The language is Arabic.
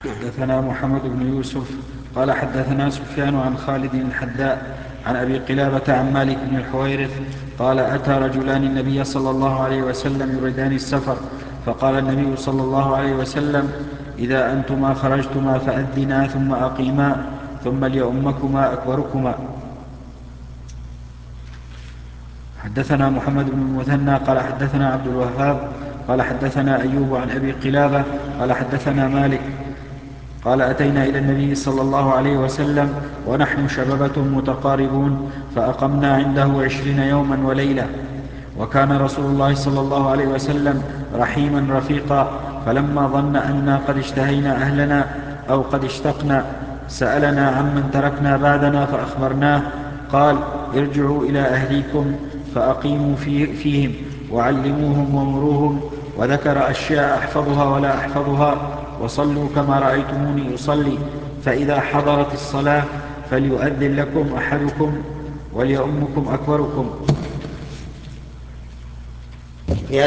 حدثنا محمد بن يوسف قال حدثنا سفيان عن خالد الحذاء عن أبي قلابة عن مالك بن الحويرث قال أتى رجلان النبي صلى الله عليه وسلم يريدان السفر، فقال النبي صلى الله عليه وسلم: إذا أنتما خرجتما فأذنا ثم أقيما، ثم ليؤمكما أكبركما. حدثنا محمد بن المثنى قال حدثنا عبد الوهاب قال حدثنا أيوب عن أبي قلابة قال حدثنا مالك قال أتينا إلى النبي صلى الله عليه وسلم ونحن شببة متقاربون، فأقمنا عنده 20 يوما وليلة. وكان رسول الله صلى الله عليه وسلم رحيما رفيقا، فلما ظن أنا قد اشتهينا أهلنا أو قد اشتقنا سألنا عمن تركنا بعدنا فأخبرناه. قال: ارجعوا إلى أهليكم فأقيموا فيهم وعلموهم ومروهم، وذكر أشياء أحفظها ولا أحفظها، وصلوا كما رأيتموني أصلي، فإذا حضرت الصلاة فليؤذن لكم أحدكم وليؤمكم أكبركم.